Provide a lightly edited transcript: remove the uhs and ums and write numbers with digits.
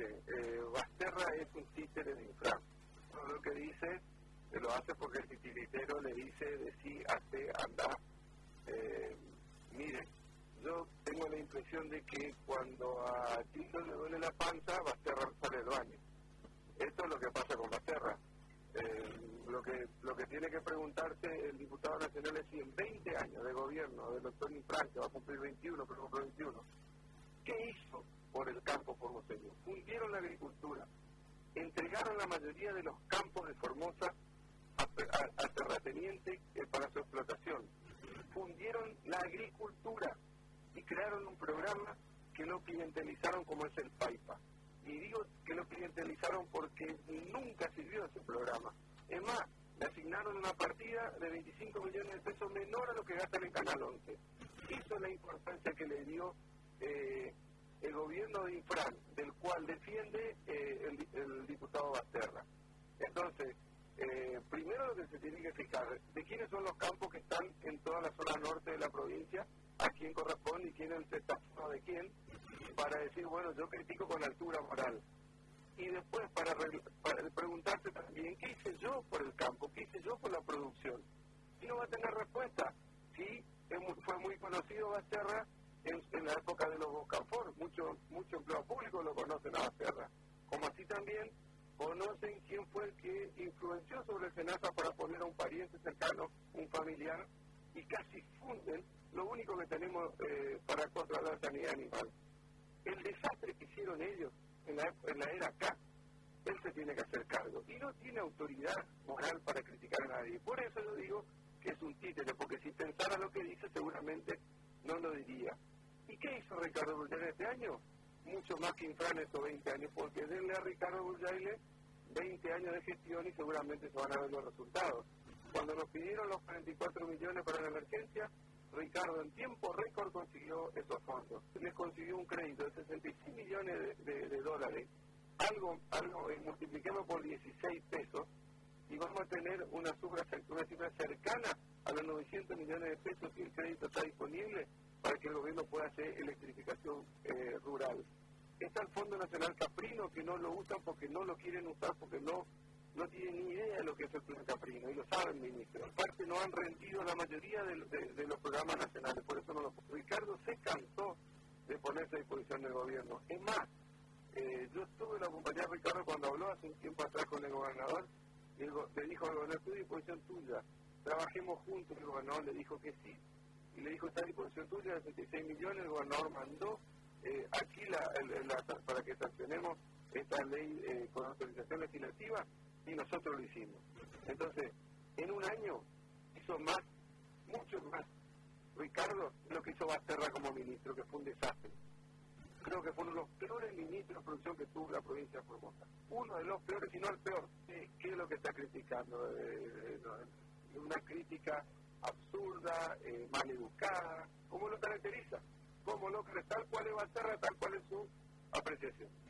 Mire, Basterra es un títere de Infran. Todo lo que dice, lo hace porque el titiritero le dice de sí, hace, anda. Mire, yo tengo la impresión de que cuando a Tito le duele la panza, Basterra sale del baño. Esto es lo que pasa con Basterra. Lo que tiene que preguntarse el diputado nacional es si en 20 años de gobierno del doctor Infran, que va a cumplir 21, pero cumple 21, ¿qué hizo por el campo formoseño? Fundieron la agricultura, entregaron la mayoría de los campos de Formosa a terratenientes para su explotación, fundieron la agricultura y crearon un programa que lo clientelizaron como es el PAIPA. Y digo que lo clientelizaron porque nunca sirvió ese programa. Es más, le asignaron una partida de 25 millones de pesos menor a lo que gastan en Canal 11. Eso es la importancia que le dio el gobierno de Infran, del cual defiende el diputado Basterra. Entonces, primero lo que se tiene que fijar, de quiénes son los campos que están en toda la zona norte de la provincia, a quién corresponde y quién es el cetazo de quién, para decir, bueno, yo critico con altura moral. Y después para preguntarse también, ¿qué hice yo por el campo? ¿Qué hice yo por la producción? Y no va a tener respuesta. Sí, fue muy conocido Basterra en la época de los Bocafor, mucho empleo público lo conocen a Basterra, como así también conocen quién fue el que influenció sobre el SENASA para poner a un pariente cercano, un familiar, y casi funden lo único que tenemos para controlar la sanidad animal. El desastre que hicieron ellos en la era acá, él se tiene que hacer cargo, y no tiene autoridad moral para criticar a nadie. Por eso yo digo que es un títere, porque si pensara lo que dice seguramente no lo diría. ¿Y qué hizo Ricardo Burjaile este año? Mucho más que Infran estos 20 años, porque denle a Ricardo Burjaile 20 años de gestión y seguramente se van a ver los resultados. Cuando nos pidieron los 44 millones para la emergencia, Ricardo en tiempo récord consiguió esos fondos. Les consiguió un crédito de 66 millones de dólares. Algo multipliquemos por 16 pesos y vamos a tener una cifra cercana a los 900 millones de pesos si el crédito está disponible para que el gobierno pueda hacer electrificación rural. Está el Fondo Nacional Caprino, que no lo usan porque no lo quieren usar, porque no tienen ni idea de lo que es el plan Caprino, y lo saben, ministro. Aparte, no han rendido la mayoría de los programas nacionales, por eso no lo... Ricardo se cansó de ponerse a disposición del gobierno. Es más, yo estuve en la compañía de Ricardo cuando habló hace un tiempo atrás con el gobernador, y le dijo al gobernador, estoy a disposición tuya, trabajemos juntos. El gobernador le dijo que sí, y le dijo, está a disposición tuya, de 66 millones, el gobernador mandó aquí para que sancionemos esta ley con autorización legislativa, y nosotros lo hicimos. Entonces, en un año hizo más, mucho más, Ricardo, lo que hizo Basterra como ministro, que fue un desastre. Creo que fue uno de los peores ministros de producción que tuvo la provincia de Formosa. Uno de los peores, si no el peor. ¿Qué es lo que está criticando? Una crítica absurda, mal educada. ¿Cómo lo caracteriza? Tal cual es Basterra, tal cual es su apreciación.